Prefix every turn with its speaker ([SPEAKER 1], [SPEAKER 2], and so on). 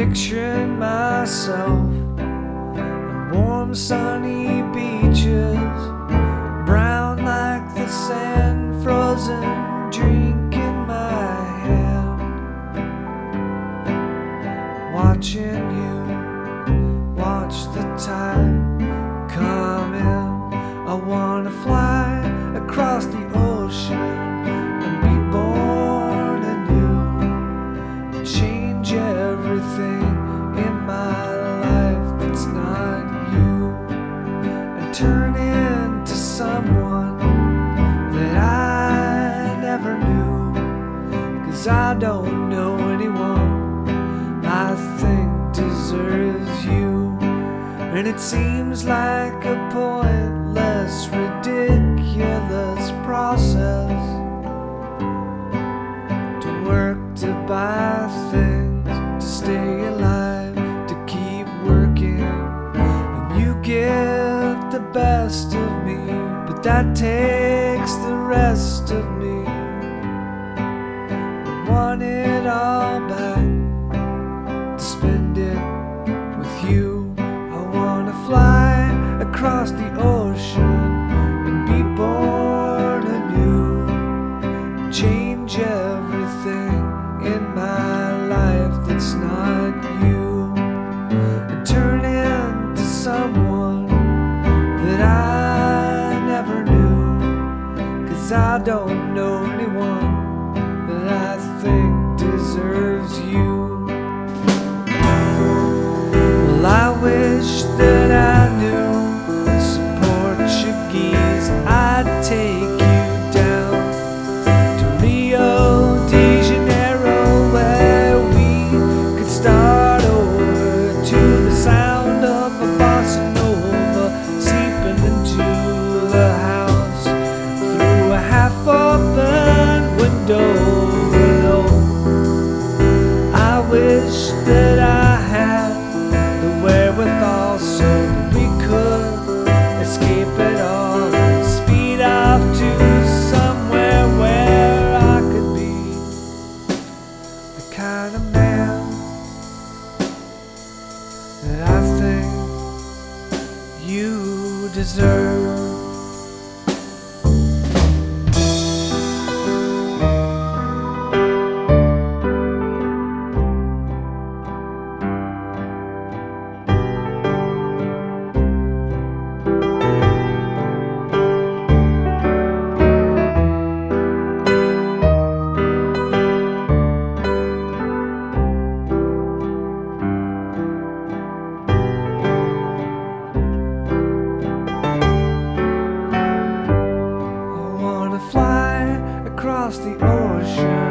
[SPEAKER 1] picturing myself on warm sunny beaches, brown like the sand, frozen drink in my hand, watching you watch the tide come in. I wanna fly across the ocean and be born anew, and change everything in my life that's not you, and turn into someone that I never knew. 'Cause I don't know anyone I think deserves you, and it seems like a pointless, ridiculous process to work, to buy things, to stay alive, to keep working. And you give the best of me, but that takes the rest of me. I want it all back, to spend it with you. I wanna fly across the ocean and be born anew, change everything in my life that's not you, and turn into someone that I never knew. 'Cause I don't know anyone that I think deserves you. Well, I wish that I knew some Portuguese. I'd take you down to Rio de Janeiro, where we could start over to the sound of a bossa nova seeping into the house through a half-open window. No, I wish that I had the wherewithal so that we could escape it all and speed off to somewhere where I could be the kind of man that I think you deserve. Fly across the ocean